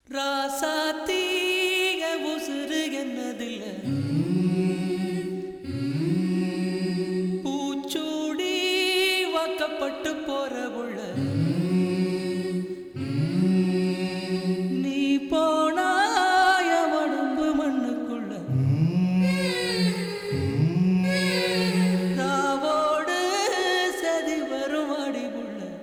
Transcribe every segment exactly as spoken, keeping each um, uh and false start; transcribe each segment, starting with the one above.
ராசாத்தீக உசுறு என்னதில்ல பூச்சூடி வாக்கப்பட்டு போற உள்ள நீ போனாய உடம்பு மண்ணுக்குள்ள ராவோடு சதி வரும் அடிவுள்ள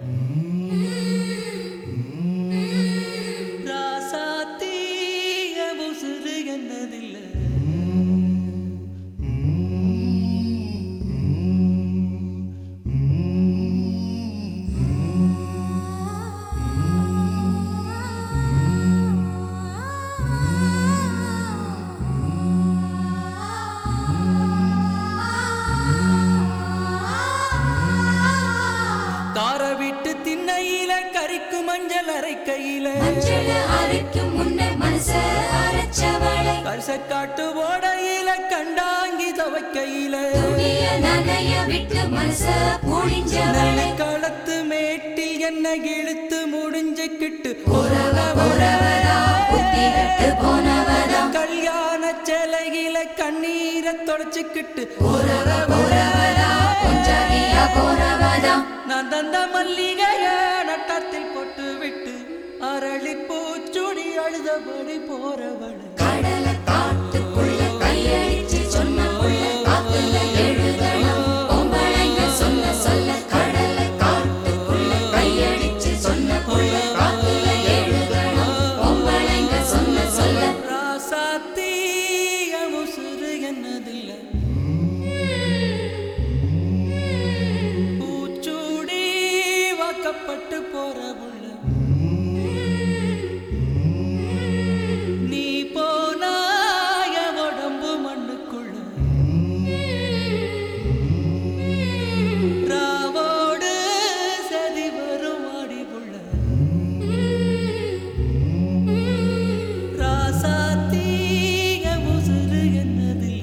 காரவிட்டு திண்ணையில கறிக்கு மஞ்சள் அரைக்கையில அரைக்கும் முன்ன மனச அரைச்சவளை கரிசக்காட்டு ஓடையில கண்டாங்கி துவைக்கையில நனைய விட்டு மனச புழிஞ்சவளை களத்து மேட்டில் என்ன இழுத்து முடிஞ்சுக்கிட்டு கல்யாண சேலையில கண்ணீரை தொடச்சுக்கிட்டு நான் தந்த மல்லிகைய நட்டத்தில் போட்டு விட்டு அரளி பூச்சுடி அழுதபடி போறவள கடல காட்டுக்குள்ள கையடிச்சு சொன்ன காத்துல எழுதணும் பொம்பளைங்க சொல்ல சொல்ல கடல காட்டுக்குள்ள கையடிச்சு சொன்ன காத்துல எழுதணும் பொம்பளைங்க சொல்ல சொல்ல ராசாத்தீய உசுறு என்னதில்ல பட்டு போற உள்ள நீ போனாய உடம்பு மண்ணுக்குள்ள ராவோடு சதி வரும் அடிவுள்ள ராசாத்தீய உசுறு என்னதில்ல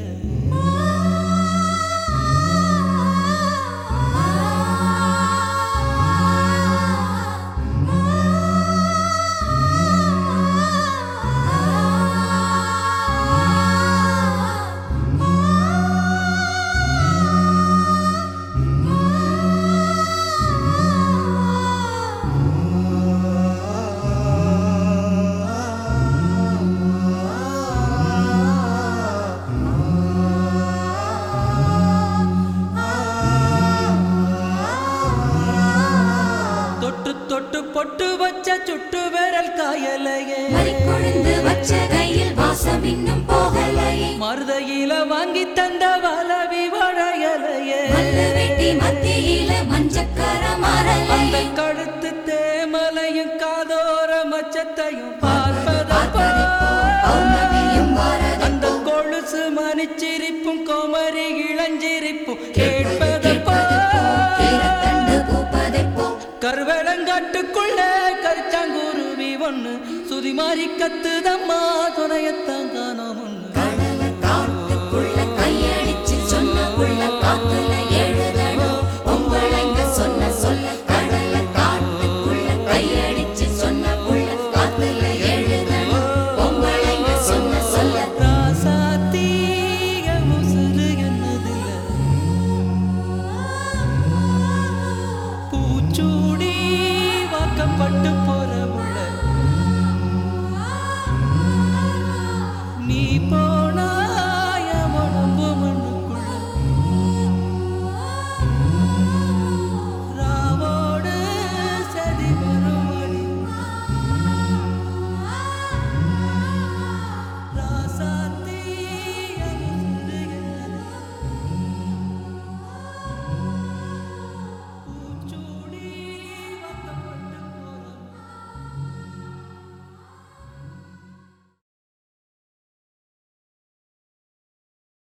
தொட்டு பொட்டு வச்ச சுட்டு விரல் காயலையே கொழுந்து வச்ச கையில் வாசம் இன்னும் போகலையே மருதையில வாங்கி தந்த வளவி வளையலையே வெட்டி மத்தியில மஞ்சக்கர மரலையே கழுத்து தேமலையும் காதோர மச்சத்தையும் பார்ப்பதப்போ அந்த கொலுசு மணிச்சிரிப்பும் கோமரி இளஞ்சிரிப்பும் கேட்பதப்போ கருவேலங்காட்டுக்குள்ள கரிச்சாங்குருவி ஒண்ணு சுதி மாறி கத்துதம்மா துணையத்தான் காணோம்.